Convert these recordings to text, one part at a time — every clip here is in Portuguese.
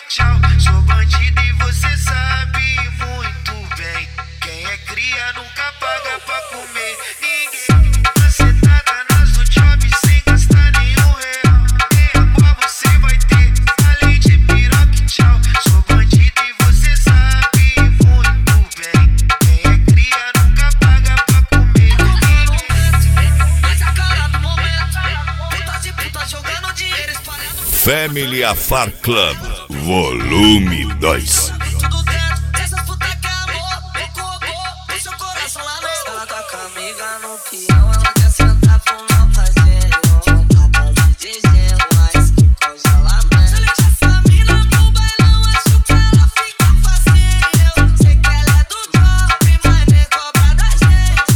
tchau. Sou bandido e você sabe muito bem. Quem é cria nunca paga pra comer. Ninguém macetada nas do job sem gastar nenhum real. Nem água você vai ter, além de piroca e tchau. Sou bandido e você sabe muito bem. Quem é cria nunca paga pra comer. Mas a cara do momento, puta de puta jogando dinheiro espalhado. Family Afar Club, volume 2. Tudo dentro dessas putas que amor, o seu coração lá no. Ela tá com a amiga no peão, ela quer sentar pro meu parceiro. Nada de dizendo, mas que coisa lá mesmo. Se liga essa mina no bailão, acho que ela fica facinho. Sei que ela é do drop, mas nem cobra da gente.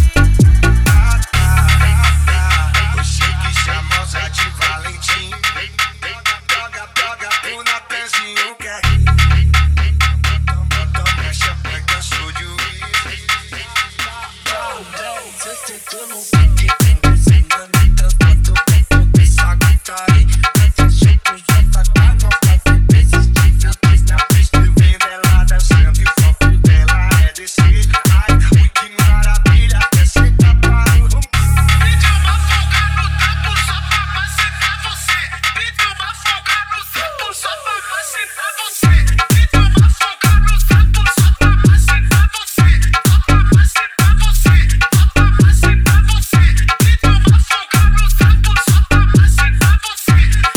O chique chamosa de Valentim. Joga pro Natanzinho que é rir. Toma champanhe que eu sou de uísque. Você sentou no pique, tem desenhando e tanto essa gritaria. Esse jeito já tá com a nossa vezes de filtros na pista e vendo ela dançando e o foco dela é descer. Ai, ui, que maravilha, até sentar para o rumo. Pediu uma folga no tempo só pra macetar você. Pediu uma folga no tempo só pra macetar você. Pediu uma folga no tempo só pra macetar você. Só pra macetar você. Só pra macetar você. Pediu uma folga no tempo só pra macetar você.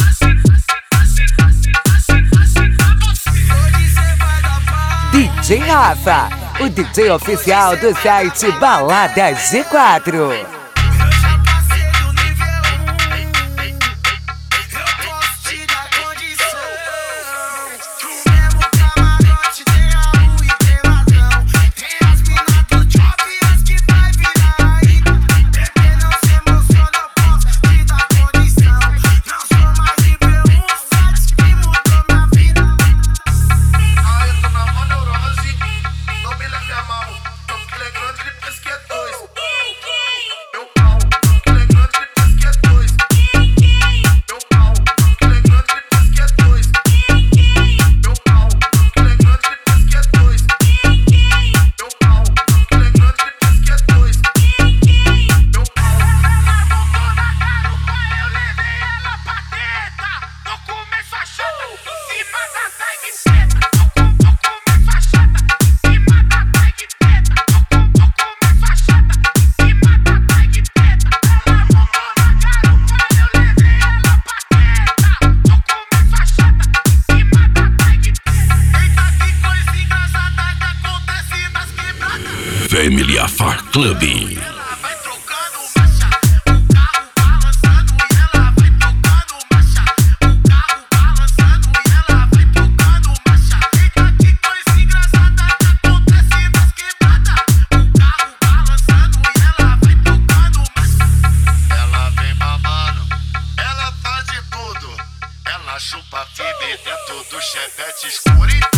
Macetar você. Hoje cê vai dar pau. DJ Rafa, o DJ oficial do site Balada G4. Eu já passei do nível 1. Eu posso te dar condição. No mesmo camarote tem a rua e tem ladrão. Tem as minas do job e as que vai virar ainda. Bebê, não se emociona, eu posso te dar condição. Não sou mais nível 1, site que mudou minha vida. Ah, eu tô na mó neurose, não me leve a mal. Tô pegando depois que é dois. Meu pau, tô pegando depois que é dois. Meu pau, tô pegando depois que é dois. Meu pau, tô pegando depois que é dois. Meu pau, tô pegando depois que é dois. Meu pau. Na garupa eu levei ela pra teta. Tô comendo fachada em cima da tag preta. Tô comendo fachada em cima da tag preta. Tô comendo fachada em cima da tag preta. Ela arrumou na garupa eu levei ela pra teta. Tô comendo fachada em cima da tag preta. Eita, que coisa engraçada que acontece nas quebradas. Family Afar Club. Ela vai trocando marcha, o carro balançando e ela vai trocando marcha. O carro balançando e ela vai trocando marcha. Eita, que coisa engraçada que acontece nas quebradas. O carro balançando e ela vai trocando marcha. Ela vem babando, ela faz de tudo. Ela chupa fibra dentro do chevette escuro.